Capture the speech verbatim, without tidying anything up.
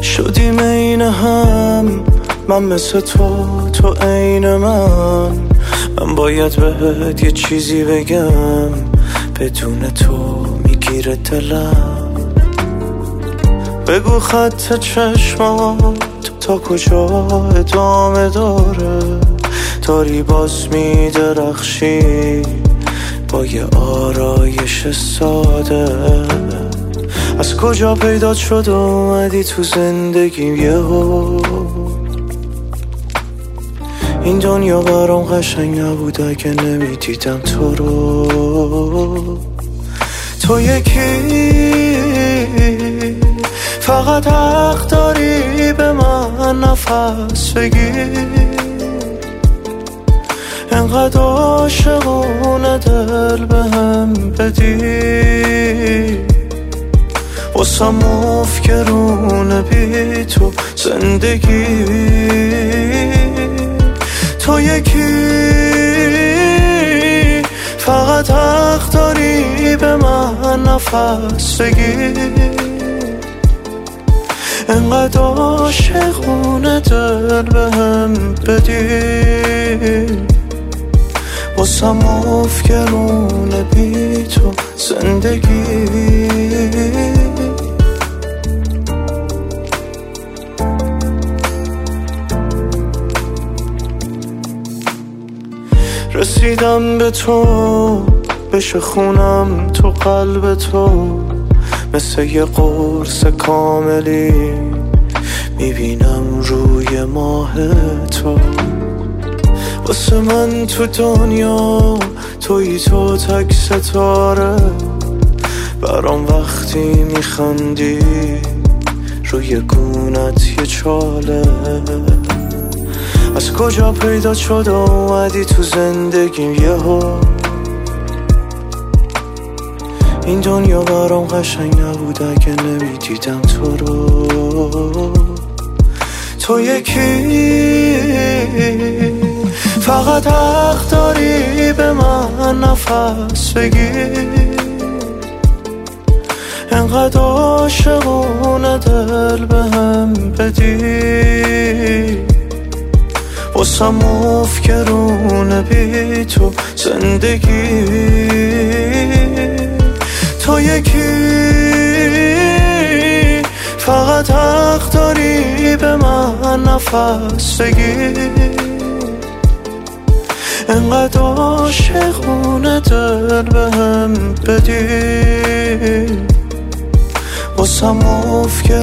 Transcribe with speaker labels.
Speaker 1: شدیم عین هم، من مثل تو، تو عین من. من باید بهت یه چیزی بگم، بدون تو میگیره دلم. بگو خط چشمات تا کجا ادامه داره، داری باز میدرخشی با یه آرایش ساده. از کجا پیدا شد اومدی تو زندگیم یهو؟ این دنیا برام قشنگ نبود اگه نمیدیدم تو رو. تو یکی فقط حق داری به من نفس بگیر، انقدر عاشقونه دل به هم بدی. واسم مفکرونه بی تو زندگی. تو یکی فقط حق داری به من نفس بگیر، انقدر عاشقونه دل به هم بدی. واسم مفکرونه بی تو زندگی. رسیدم به تو، بشه خونم تو قلب تو، مثل یه قرص کاملی میبینم روی ماه تو. واسه من تو دنیا توی تو تک ستاره، برام وقتی میخندی روی گونت یه چاله. از کجا پیدا شد اومدی تو زندگیم یهو؟ این دنیا برام قشنگ نبود اگه نمیدیدم تو رو. تو یکی فقط حق داری به من نفس بگیر، انقدر عاشقونه دل به هم بدی. واسم مفکرونه بی تو زندگی. تو یکی فقط حق داری به من نفس بگیر، انقدر عاشقونه دل به هم بدی. واسم مفکرونه